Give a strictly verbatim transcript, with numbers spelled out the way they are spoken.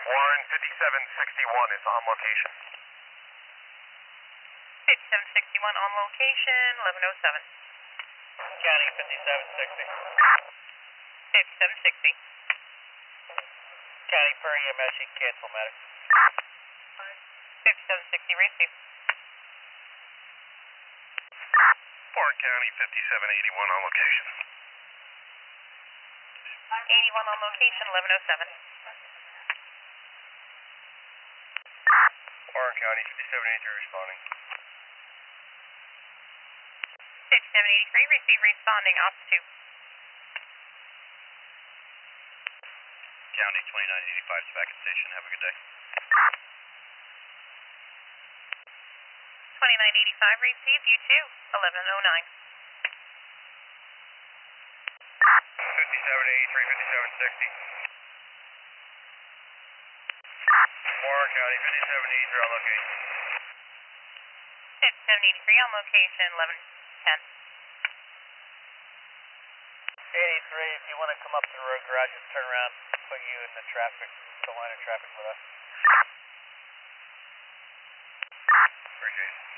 Warren fifty-seven sixty-one is on location. fifty-seven sixty-one on location, eleven oh seven. County fifty-seven sixty. fifty-seven sixty. County per E M S, you can cancel medic. fifty-seven sixty, receive. Warren County fifty-seven eighty-one on location. eighty-one on location, eleven oh seven. Warren County fifty-seven eighty-three responding. fifty-seven eighty-three, receive responding, ops two. County twenty-nine eighty-five is back at station. Have a good day. twenty-nine eighty-five, received, you too, eleven oh nine. fifty-seven eighty-three, fifty-seven sixty. Warren County fifty-seven eighty-three on location. fifty-seven eighty-three on location, eleven ten. eighty-three, if you want to come up to the road garage, just turn around, put you in the traffic, the line of traffic with us. Appreciate it.